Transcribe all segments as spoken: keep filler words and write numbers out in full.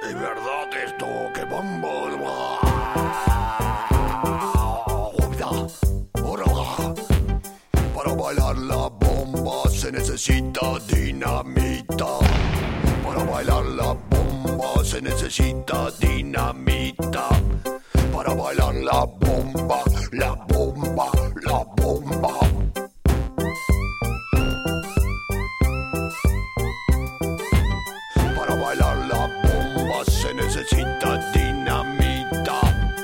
Es verdad esto, que bomba. Para bailar la bomba se necesita dinamita. Para bailar la bomba se necesita dinamita. Para bailar la bomba, la bomba, la bomba. Para bailar la bomba se necesita dinamita.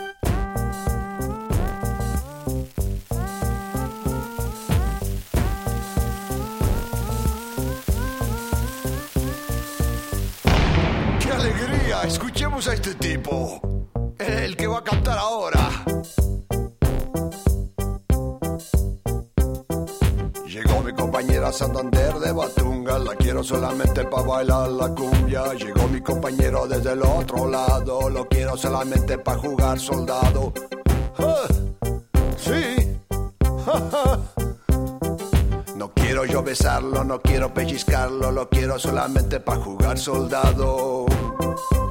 ¡Qué alegría! Escuchemos a este tipo, el que va a cantar ahora. Llegó mi compañera Santander de Batunga, la quiero solamente pa' bailar la cumbia. Llegó mi compañero desde el otro lado, lo quiero solamente pa' jugar soldado. ¡Ah! ¡Sí! No quiero yo besarlo, no quiero pellizcarlo, lo quiero solamente pa' jugar soldado.